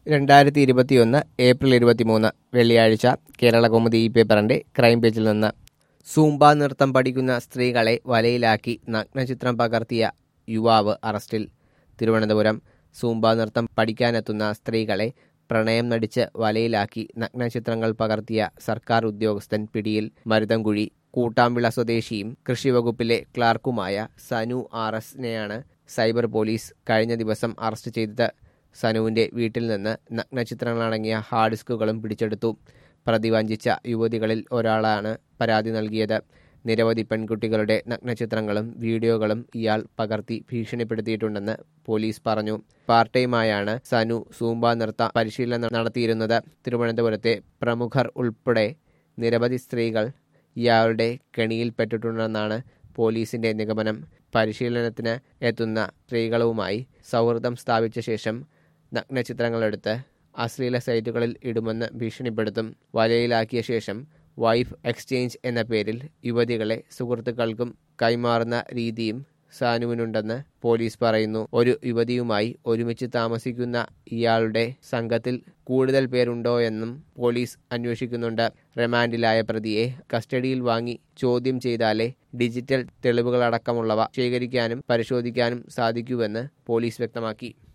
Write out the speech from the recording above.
2021 April 23 വെള്ളിയാഴ്ച കേരളകൗമുദി ഈ പേപ്പറിന്റെ ക്രൈം പേജിൽ നിന്ന്. സൂംബ നൃത്തം പഠിക്കുന്ന സ്ത്രീകളെ വലയിലാക്കി നഗ്നചിത്രം പകർത്തിയ യുവാവ് അറസ്റ്റിൽ. തിരുവനന്തപുരം. സൂംബ നൃത്തം പഠിക്കാനെത്തുന്ന സ്ത്രീകളെ പ്രണയം നടിച്ച് വലയിലാക്കി നഗ്നചിത്രങ്ങൾ പകർത്തിയ സർക്കാർ ഉദ്യോഗസ്ഥൻ പിടിയിൽ. മരുതൻകുഴി കൂട്ടാമ്പിള സ്വദേശിയും കൃഷിവകുപ്പിലെ ക്ലാർക്കുമായ സനു RS-നെയാണ് സൈബർ പോലീസ് കഴിഞ്ഞ ദിവസം അറസ്റ്റ് ചെയ്തത്. സനുവിന്റെ വീട്ടിൽ നിന്ന് നഗ്നചിത്രങ്ങളടങ്ങിയ ഹാർഡ് ഡിസ്കുകളും പിടിച്ചെടുത്തു. പ്രതി വഞ്ചിച്ച യുവതികളിൽ ഒരാളാണ് പരാതി നൽകിയത്. നിരവധി പെൺകുട്ടികളുടെ നഗ്നചിത്രങ്ങളും വീഡിയോകളും ഇയാൾ പകർത്തി ഭീഷണിപ്പെടുത്തിയിട്ടുണ്ടെന്ന് പോലീസ് പറഞ്ഞു. പാർട്ട് ടൈമായാണ് സനു സൂംബ നൃത്ത പരിശീലനം നടത്തിയിരുന്നത്. തിരുവനന്തപുരത്തെ പ്രമുഖർ ഉൾപ്പെടെ നിരവധി സ്ത്രീകൾ ഇയാളുടെ കെണിയിൽപ്പെട്ടിട്ടുണ്ടെന്നാണ് പോലീസിന്റെ നിഗമനം. പരിശീലനത്തിന് എത്തുന്ന സ്ത്രീകളുമായി സൗഹൃദം സ്ഥാപിച്ച ശേഷം നഗ്നചിത്രങ്ങളെടുത്ത് അശ്ലീല സൈറ്റുകളിൽ ഇടുമെന്ന് ഭീഷണിപ്പെടുത്തും. വലയിലാക്കിയ ശേഷം വൈഫ് എക്സ്ചേഞ്ച് എന്ന പേരിൽ യുവതികളെ സുഹൃത്തുക്കൾക്കും കൈമാറുന്ന രീതിയും സാനുവിനുണ്ടെന്ന് പോലീസ് പറയുന്നു. ഒരു യുവതിയുമായി ഒരുമിച്ച് താമസിക്കുന്ന ഇയാളുടെ സംഘത്തിൽ കൂടുതൽ പേരുണ്ടോയെന്നും പോലീസ് അന്വേഷിക്കുന്നുണ്ട്. റിമാൻഡിലായ പ്രതിയെ കസ്റ്റഡിയിൽ വാങ്ങി ചോദ്യം ചെയ്താലേ ഡിജിറ്റൽ തെളിവുകളടക്കമുള്ളവ ശേഖരിക്കാനും പരിശോധിക്കാനും സാധിക്കൂവെന്ന് പോലീസ് വ്യക്തമാക്കി.